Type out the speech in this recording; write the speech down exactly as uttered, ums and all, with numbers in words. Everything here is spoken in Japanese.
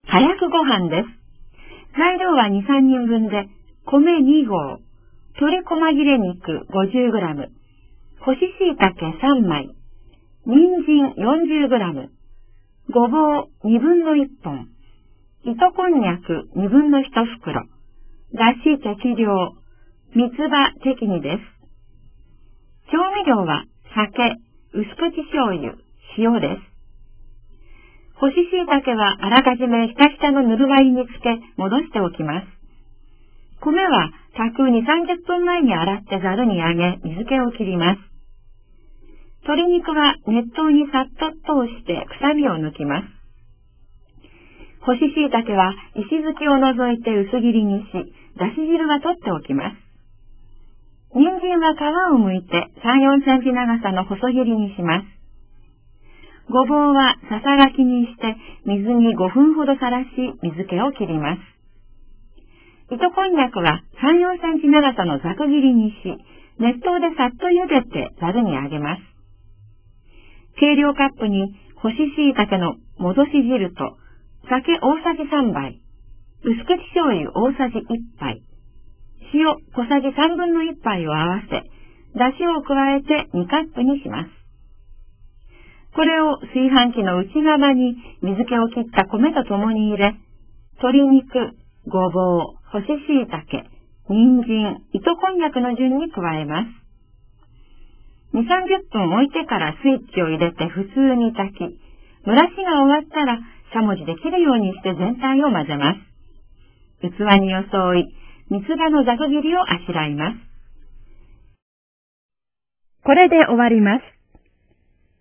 早くご飯です。材料はに、さんにんぶんで、米にごう、鶏細切れ肉 ごじゅうグラム、干し椎茸さんまい、人参 よんじゅうグラム、ごぼうにぶんのいっぽん、糸こんにゃくにぶんのいちふくろ、だし適量、三つ葉適宜です。調味料は酒、薄口醤油、塩です。干し椎茸はあらかじめひたひたのぬるま湯につけ戻しておきます。米は炊くに、さんじゅっぷんまえに洗ってざるにあげ水気を切ります。鶏肉は熱湯にさっと通して臭みを抜きます。干し椎茸は石突きを除いて薄切りにし、だし汁は取っておきます。人参は皮を剥いてさん、よんセンチ長さの細切りにします。ごぼうはささがきにして水にごふんほどさらし水気を切ります。糸こんにゃくはさん、よんセンチ長さのざく切りにし、熱湯でさっと茹でてざるにあげます。計量カップに干し椎茸の戻し汁と酒大さじさんばい、薄口醤油大さじいっぱい、塩小さじさんぶんのいっぱいを合わせ、だしを加えてにカップにします。これを炊飯器の内側に水気を切った米とともに入れ、鶏肉、ごぼう、干し椎茸、人参、糸こんにゃくの順に加えます。に、さんじゅっぷん置いてからスイッチを入れて普通に炊き、蒸らしが終わったらしゃもじで切るようにして全体を混ぜます。器に装い、三つ葉のざく切りをあしらいます。これで終わります。